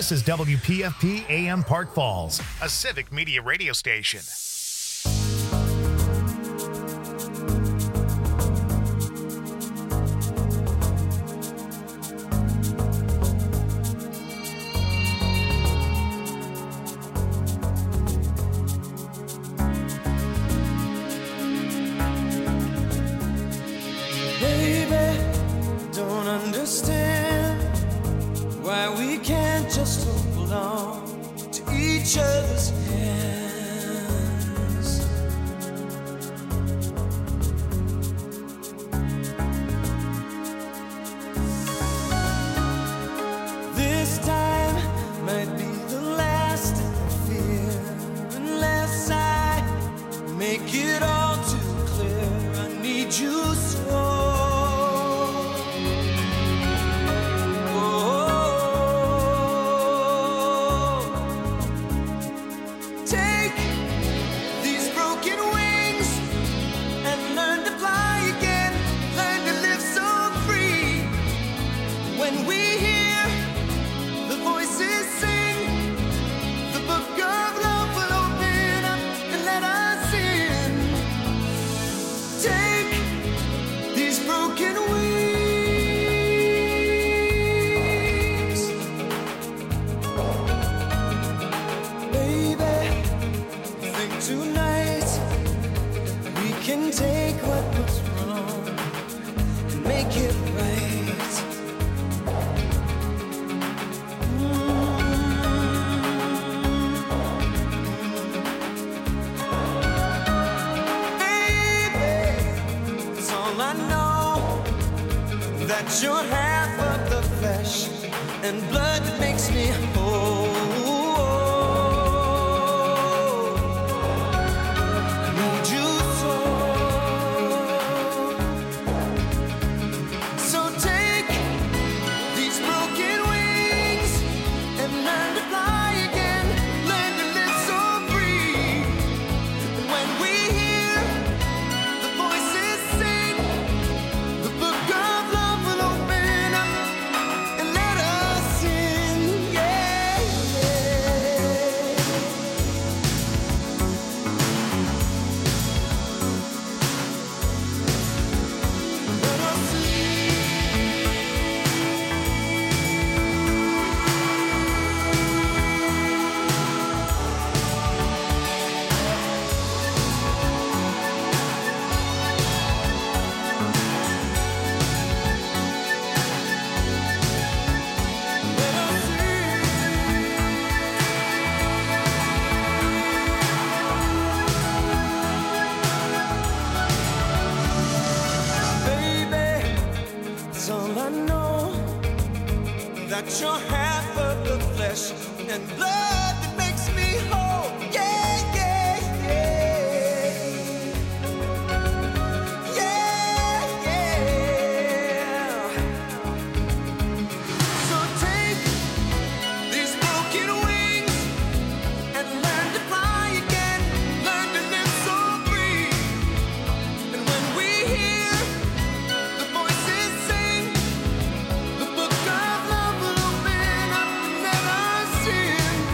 This is WPFP AM Park Falls, a civic media radio station. Just hold on to each other's hands. This time might be the last I fear, unless I make it all too clear. I need you so. Take what was wrong and make it right. Baby, it's all I know, that you're half of the flesh and blood that makes me whole. That you're half of the flesh and blood that makes me whole. Yeah, yeah, yeah. Yeah, yeah. So take these broken wings and learn to fly again. Learn to live so free. And when we hear the voices sing, the book of love will open up and let us in.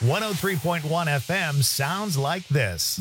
103.1 FM sounds like this.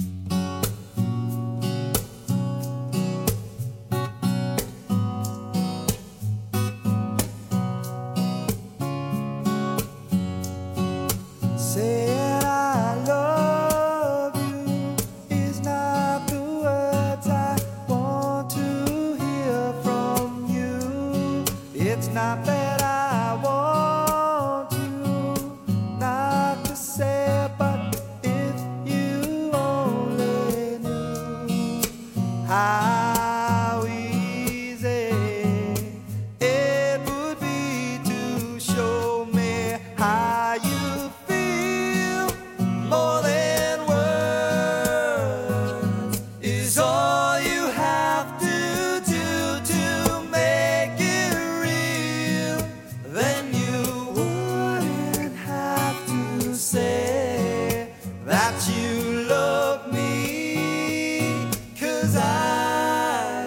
Said I love you is not the words I want to hear from you. It's not that I want you not to say, but if you only knew how easy it would be to show me how you feel. More than words is all you have to do to make it real. Then you wouldn't have to say that you love me, 'cause I'd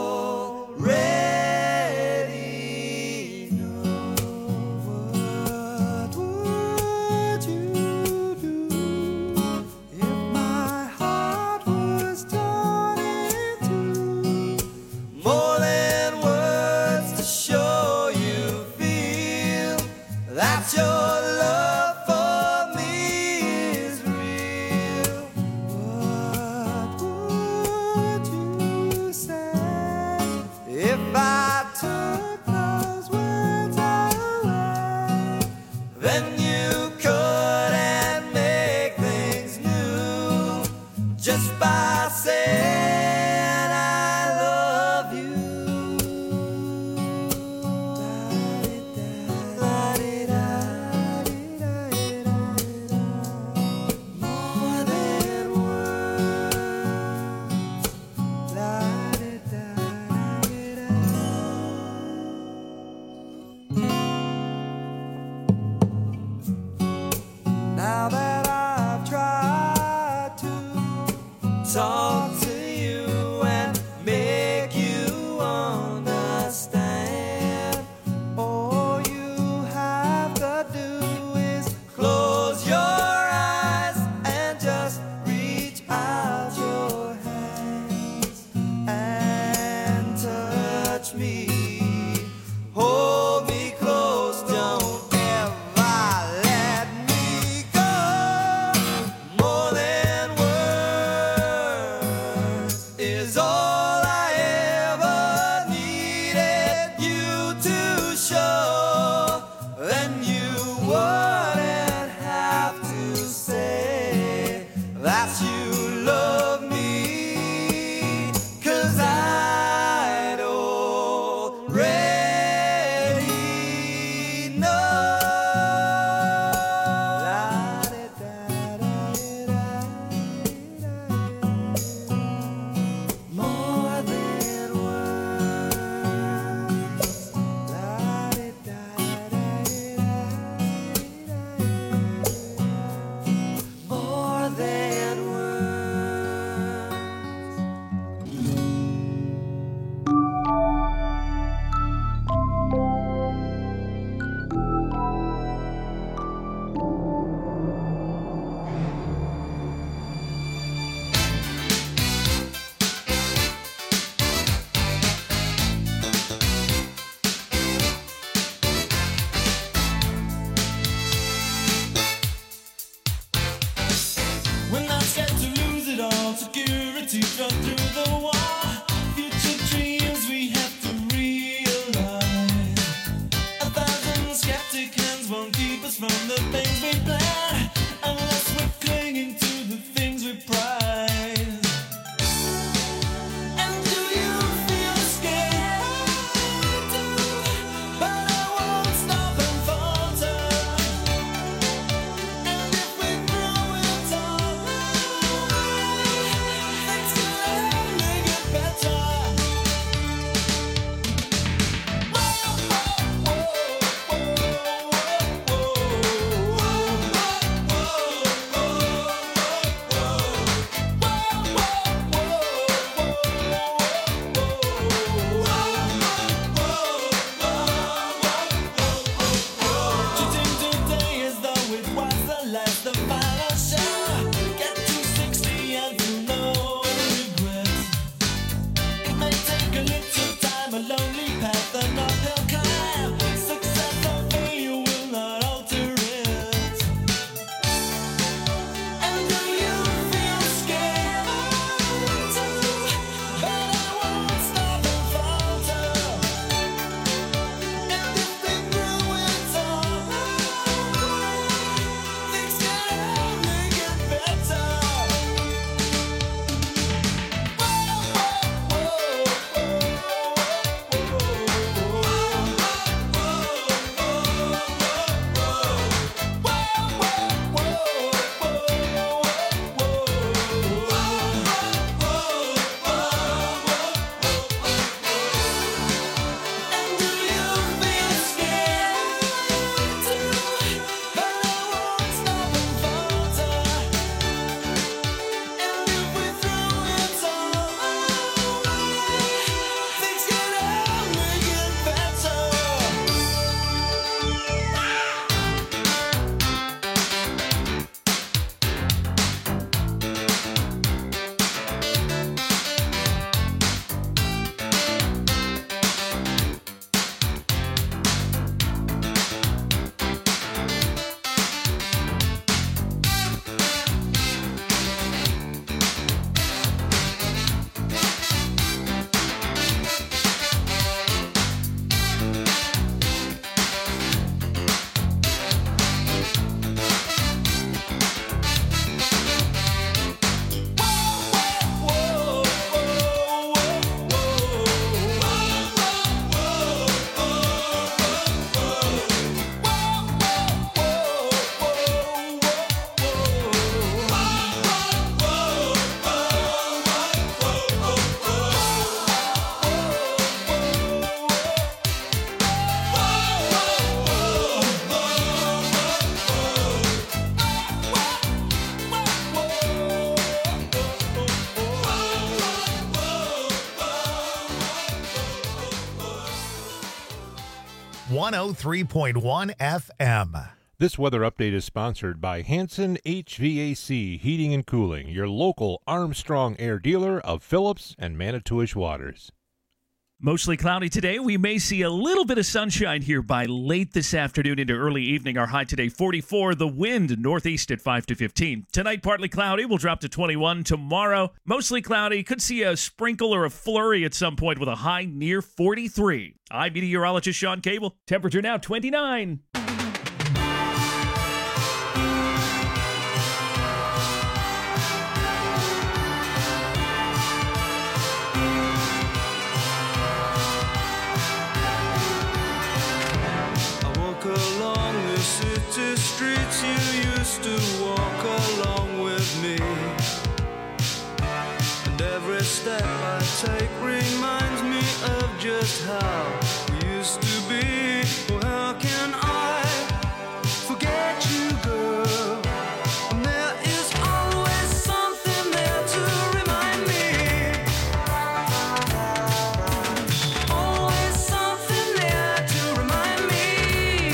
already know. What would you do if my heart was torn in two? More than words to show you feel that your love for me is real. What would you say if I took those words away? Then you couldn't make things new just by saying I love you. More than now that I've tried to talk to you and make you understand, all you have to do is close your eyes and just reach out your hands and touch me. Hold me close, don't ever let me go. More than words is all I ever needed you to show. Then you wouldn't have to say that you love me, 'cause I'd already know. More than words. More than words. We're not scared to lose it all. Security shut through the wall. Future dreams we have to realize. 1,000 skeptic hands won't keep us from the things we plan, unless we're clinging to the things we prize. And do you feel scared? But I won't stop and falter. And if we throw it all away, things can 103.1 FM. This weather update is sponsored by Hanson HVAC Heating and Cooling, your local Armstrong Air dealer of Phillips and Manitowish Waters. Mostly cloudy today. We may see a little bit of sunshine here by late this afternoon into early evening. Our high today, 44. The wind northeast at 5 to 15. Tonight, partly cloudy. We'll drop to 21. Tomorrow, mostly cloudy. Could see a sprinkle or a flurry at some point with a high near 43. I'm meteorologist Sean Cable. Temperature now 29. Along the city streets you used to walk along with me, and every step I take reminds me of just how we used to be. Well, how can I forget you, girl? And there is always something there to remind me. Always something there to remind me.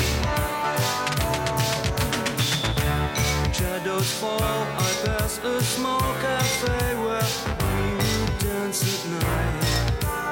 Shadows fall, I pass a small cafe where we would dance at night.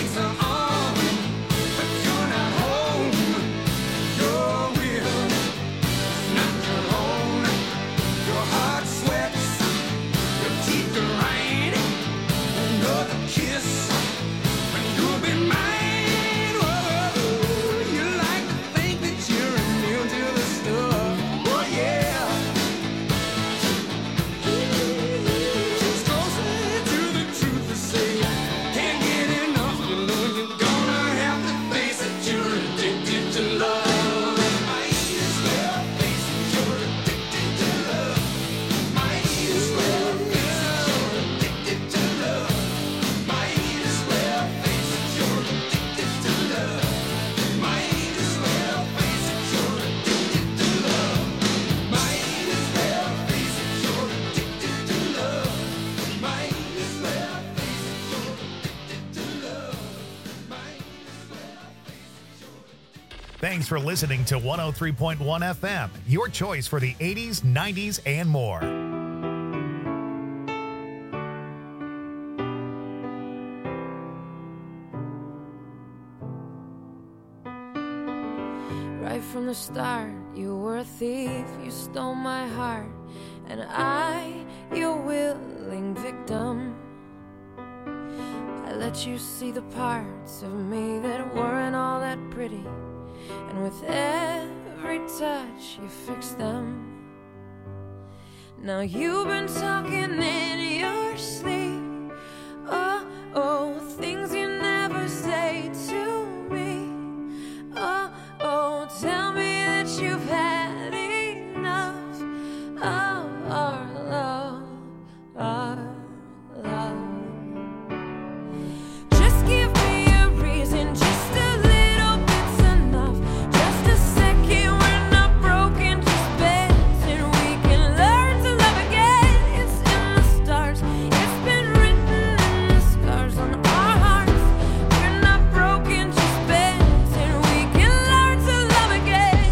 lights are on, but you're not home. Your will is not your own. Your heart sweats, your teeth grind. Another kiss, and you'll be mine. Whoa, you like to think that you're immune to the stuff. Oh yeah. It's closer to the truth to say. Can't get enough, you know you're gonna have to face it. You're addicted to love. Might as well face it. You're addicted to love. Might as well face it. You're addicted to love. Might as well face it. You're addicted to love. Might as well face it. You're addicted to love. Might as well face it. You're addicted to love. Might as well face it. You're addicted to love. Might as well face it. Thanks for listening to 103.1 FM, your choice for the 80s, 90s, and more. Right from the start, you were a thief, you stole my heart, and I, your willing victim. I let you see the parts of me that weren't all that pretty, and with every touch you fixed them. Now you've been talking in your sleep, oh, oh, things you never say to me. Oh, tell me that you've had enough of our love, our love. Just give me a reason, just a little bit's enough. Just a second, we're not broken, just bends, and we can learn to love again. It's in the stars, it's been written in the scars on our hearts. We're not broken, just bends, and we can learn to love again.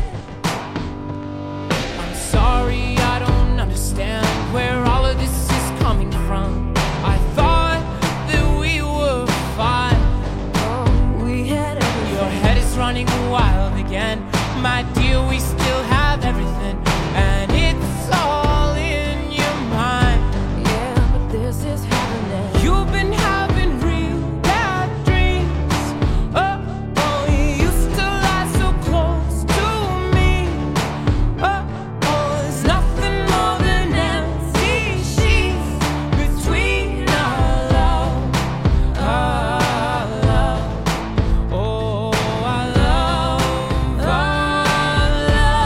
I'm sorry, I don't understand where all of this is coming from. I thought that we were fine. Oh, we had everything. Your head is running wild again. My dear, we still have everything, and it's all in your mind. Yeah, but this is happening. You've been having real bad dreams. Oh, you used to lie so close to me. Oh, there's nothing more than empty sheets between our love. Our love. Oh, our love. Our love.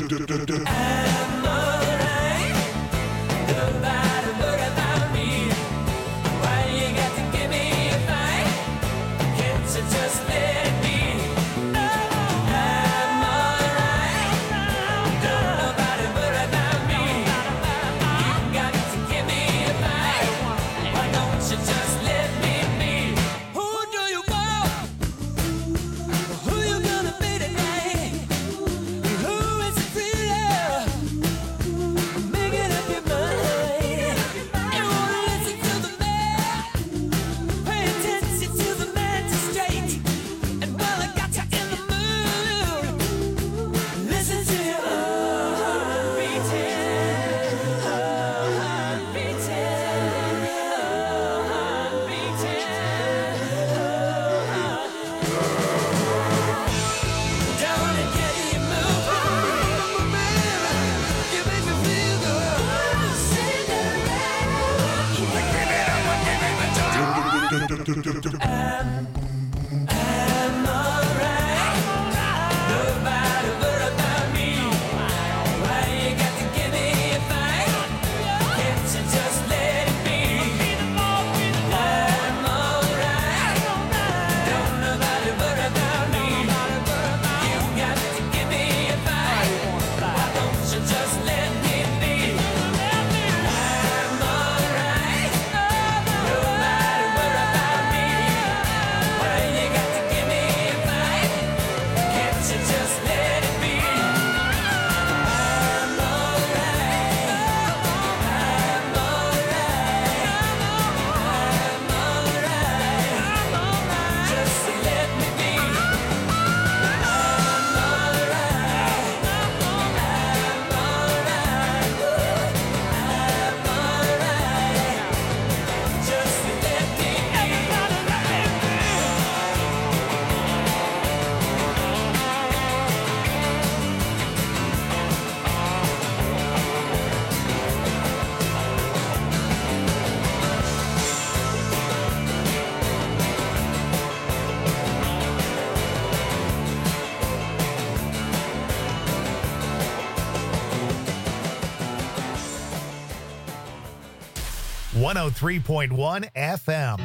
103.1 FM.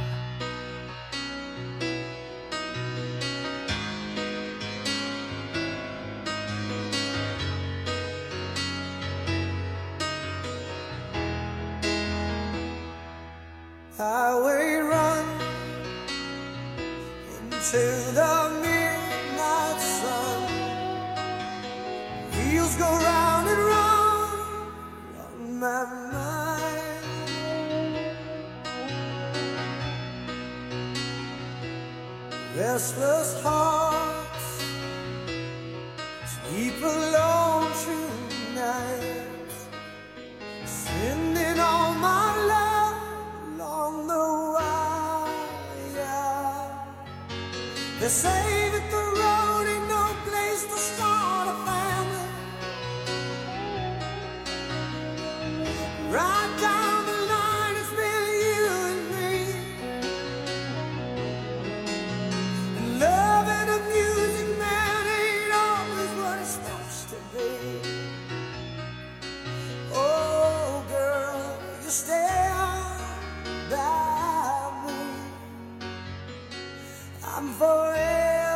Highway run into the midnight sun. Wheels go round and round on my mind. Restless hearts sleep alone tonight, sending all my love along the wire. They say that the road ain't no place to start a family. Right down the line, it's been you and me. And love and the music, man, ain't always what it's supposed to be. Oh, girl, you stand by me. I'm forever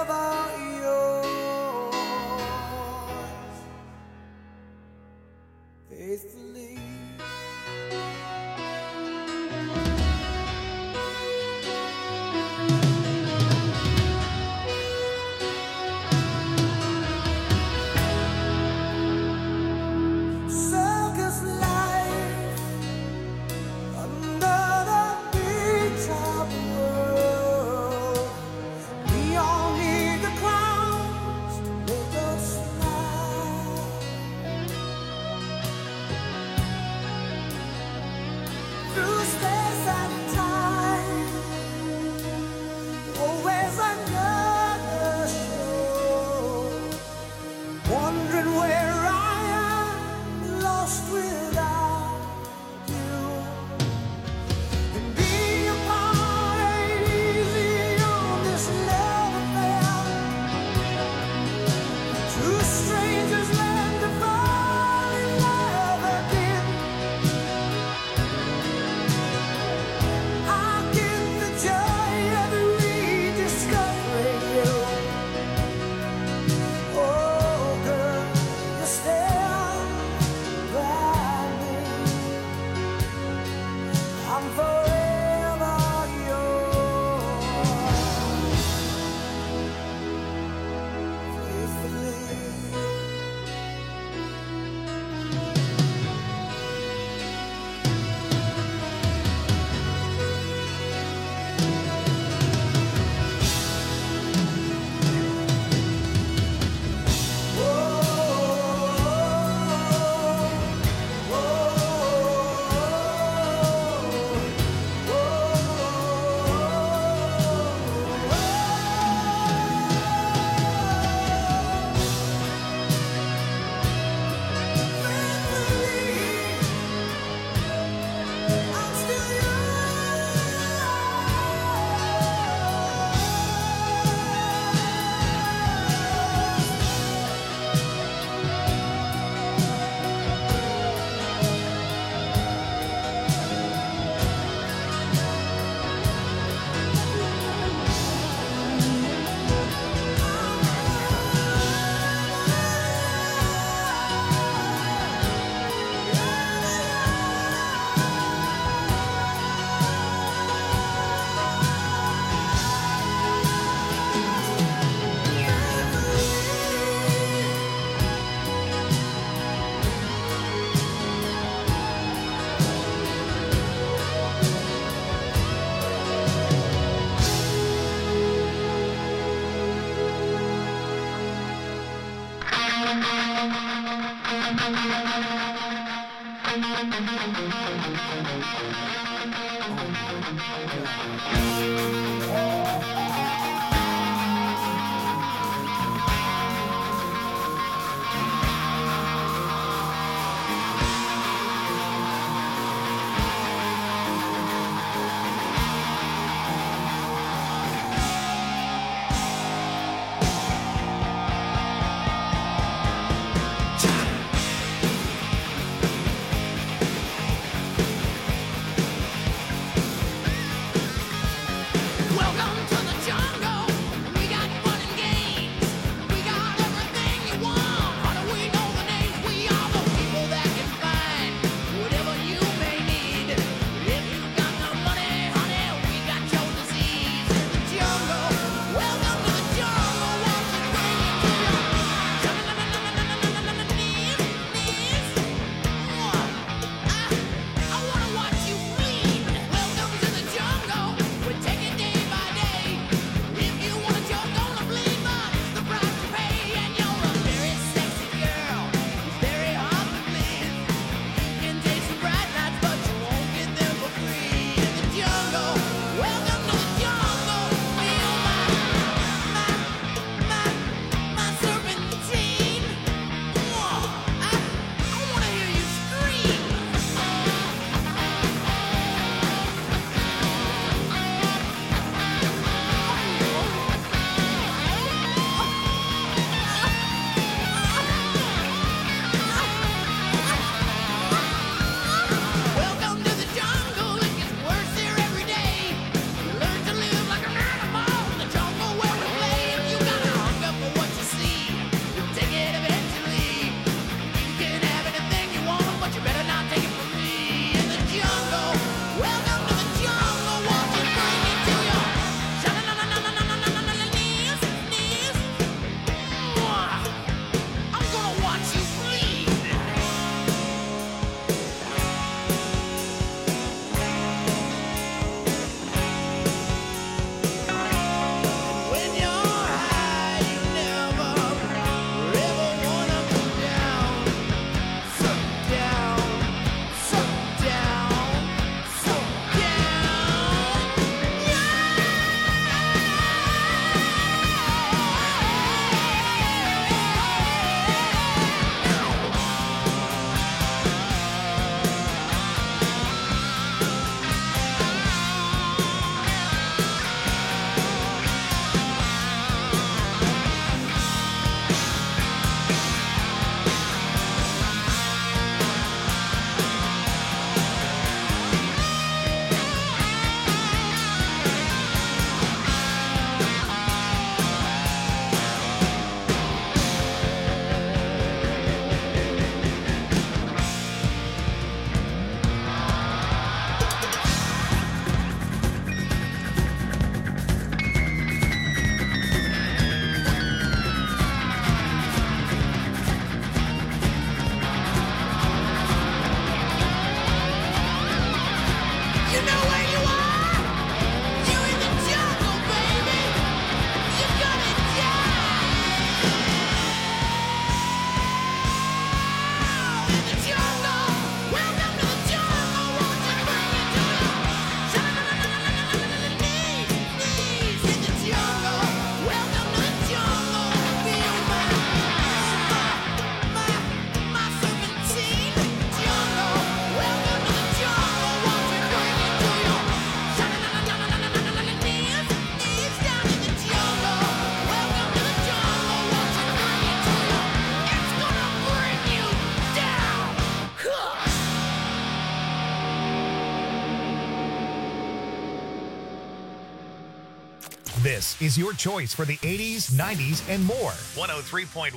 This is your choice for the 80s, 90s, and more. 103.1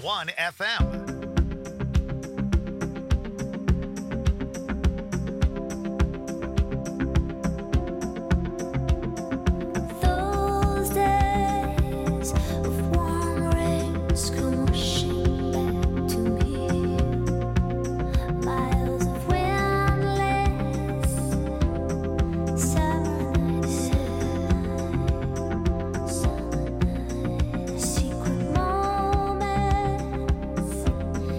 FM. Secret moments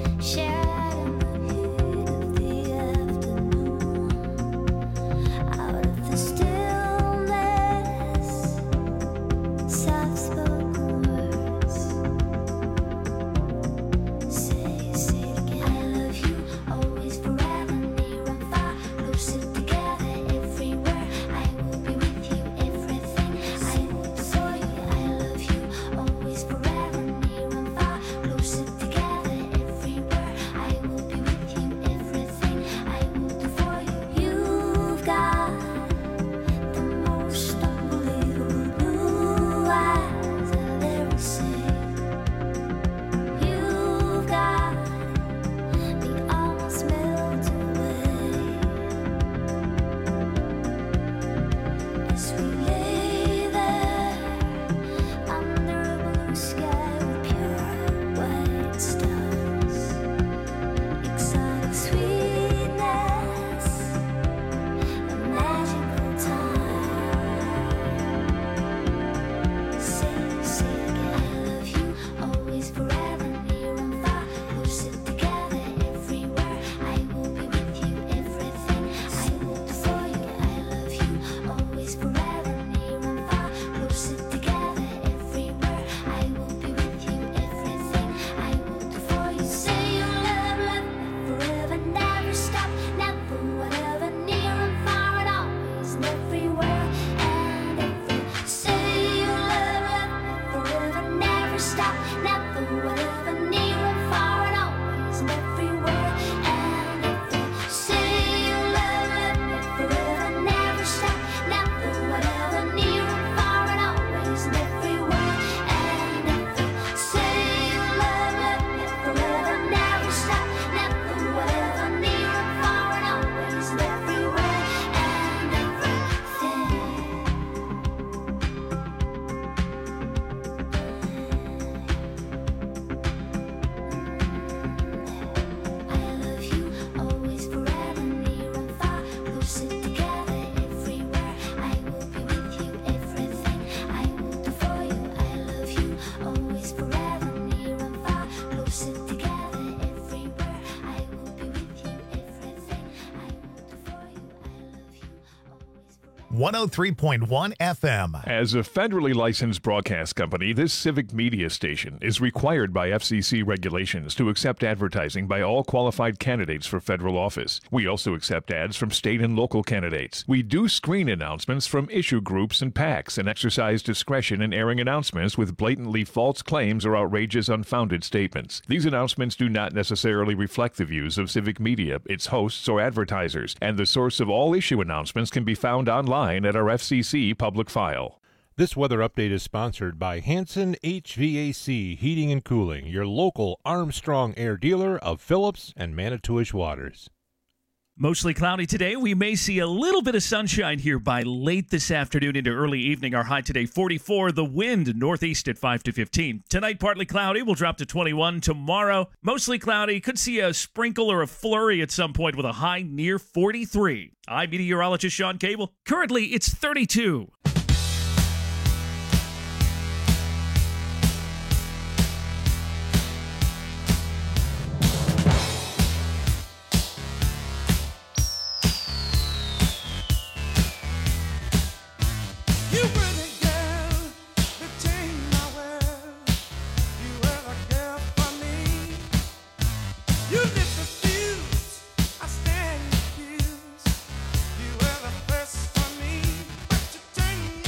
103.1 FM. As a federally licensed broadcast company, this civic media station is required by FCC regulations to accept advertising by all qualified candidates for federal office. We also accept ads from state and local candidates. We do screen announcements from issue groups and PACs and exercise discretion in airing announcements with blatantly false claims or outrageous unfounded statements. These announcements do not necessarily reflect the views of civic media, its hosts, or advertisers, and the source of all issue announcements can be found online at our FCC public file. This weather update is sponsored by Hanson HVAC Heating and Cooling, your local Armstrong Air dealer of Phillips and Manitowish Waters. Mostly cloudy today. We may see a little bit of sunshine here by late this afternoon into early evening. Our high today, 44. The wind northeast at 5 to 15. Tonight, partly cloudy. We'll drop to 21. Tomorrow, mostly cloudy. Could see a sprinkle or a flurry at some point with a high near 43. I'm meteorologist Sean Cable. Currently, it's 32. You were the first for me, but you turned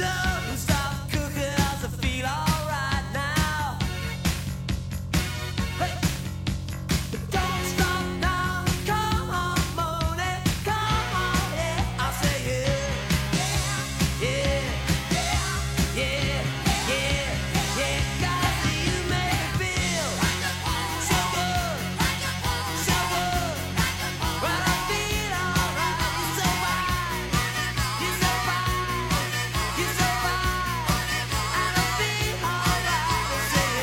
Don't stop cooking 'cause I feel alright now. Hey, don't stop now. Come on, Monet. Come on, yeah. I say yeah, yeah, yeah, yeah, yeah. 'Cause you make me feel so good, so good. Well, I feel alright. You're so fine, you're so fine, you're so fine. And I feel alright. I say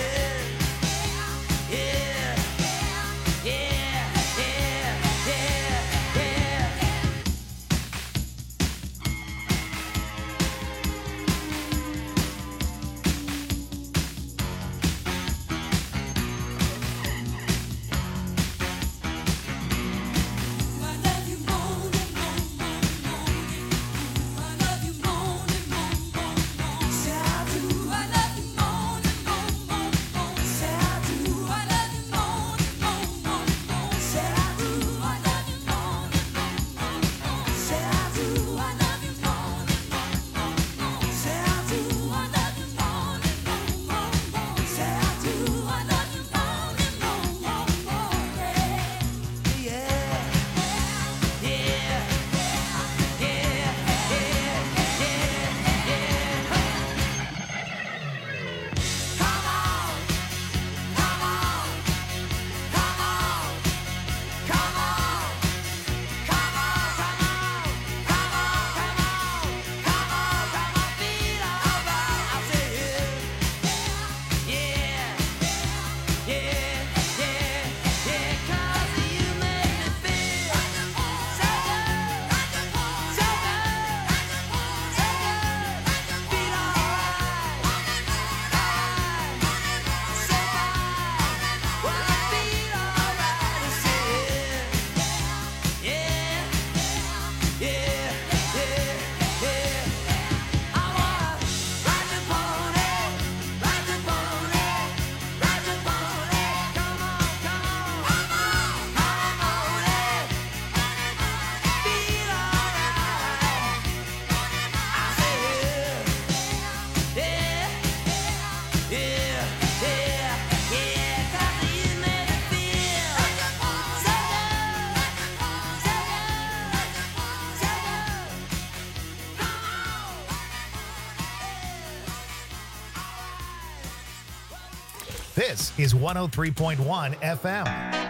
yeah, yeah, yeah, yeah, yeah. This is 103.1 FM.